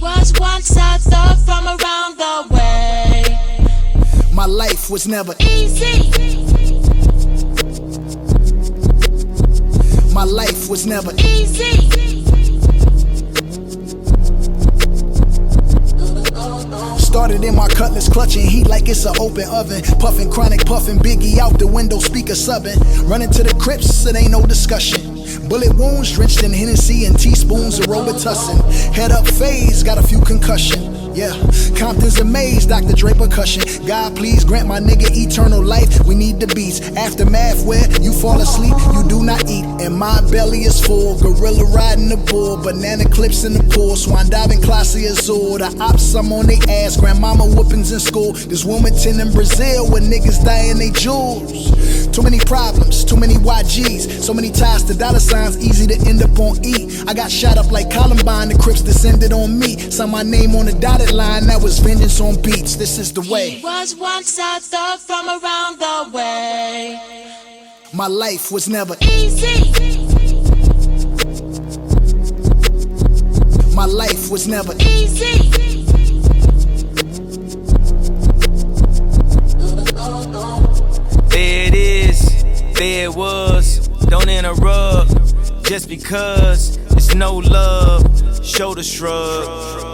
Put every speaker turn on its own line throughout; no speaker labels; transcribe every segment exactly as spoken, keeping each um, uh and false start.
was once a thug from around the way.
My life was never
easy.
My life was never
easy.
Started in my cutlass, clutching heat like it's an open oven. Puffing chronic, puffing Biggie out the window, speaker subbing. Running to the Crips, it ain't no discussion. Bullet wounds drenched in Hennessy and teaspoons of Robitussin. Head up phase, got a few concussion. Yeah, Compton's amazed, Doctor Dre percussion. God please grant my nigga eternal life. We need the beats. Aftermath where you fall asleep, you do not eat. And my belly is full. Gorilla riding the bull, banana clips in the pool. Swan diving classy azul. The ops, I'm on they ass. Grandmama whoopings in school. This Wilmington in Brazil where niggas dying they jewels. Too many problems, too many Y Gs. So many ties to dollar signs, easy to end up on E. I got shot up like Columbine, the Crips descended on me. Saw my name on the dotted line, that was vengeance on beats. This is the way.
He was once a thug from around the way.
My life was never
easy.
My life was never
easy.
There it is, there it was. Don't interrupt, just because it's no love. Shoulder shrug.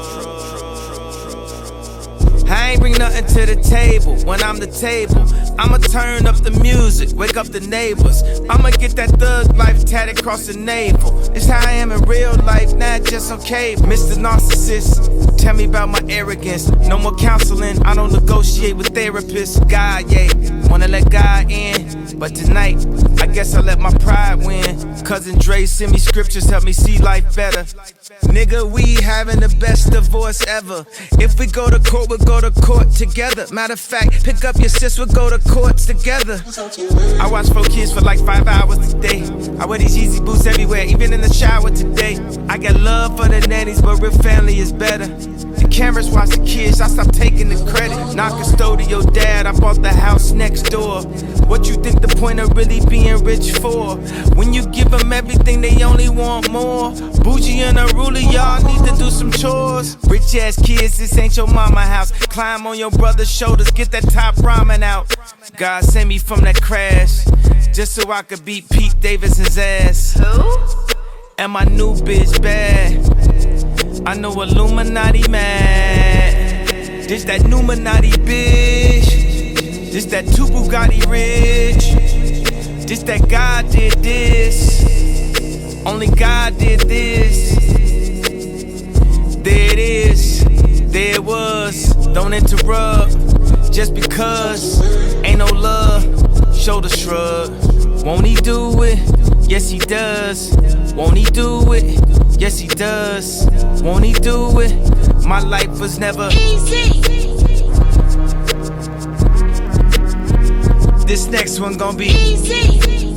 I ain't bring nothing to the table when I'm the table. I'ma turn up the music, wake up the neighbors. I'ma get that thug life tatted across the navel. It's how I am in real life, not just on cable. Mister Narcissist, tell me about my arrogance. No more counseling, I don't negotiate with therapists. God, yeah, wanna let God in. But tonight, I guess I let my pride win. Cousin Dre send me scriptures, help me see life better. Nigga, we having the best divorce ever. If we go to court, we'll go to court together. Matter of fact, pick up your sis, we'll go to courts together. I watch four kids for like five hours today. I wear these Yeezy boots everywhere, even in the shower today. I got love for the nannies, but real family is better. The cameras watch the kids, I stop taking the credit. Not custodial dad, I bought the house next door. What you think the point of really being rich for? When you give them everything, they only want more. Bougie and unruly, y'all need to do some chores. Rich ass kids, this ain't your mama house. Climb on your brother's shoulders, get that top ramen out. God sent me from that crash, just so I could beat Pete Davidson's ass.
Who?
And my new bitch bad. I know Illuminati mad. This that Numinati bitch. This that two Bugatti rich. This that God did this. Only God did this. There it is. There it was. Don't interrupt. Just because ain't no love. Shoulder shrug. Won't he do it? Yes he does. Won't he do it? Yes he does. Won't he do it? My life was never
easy.
This next one gon' be
easy.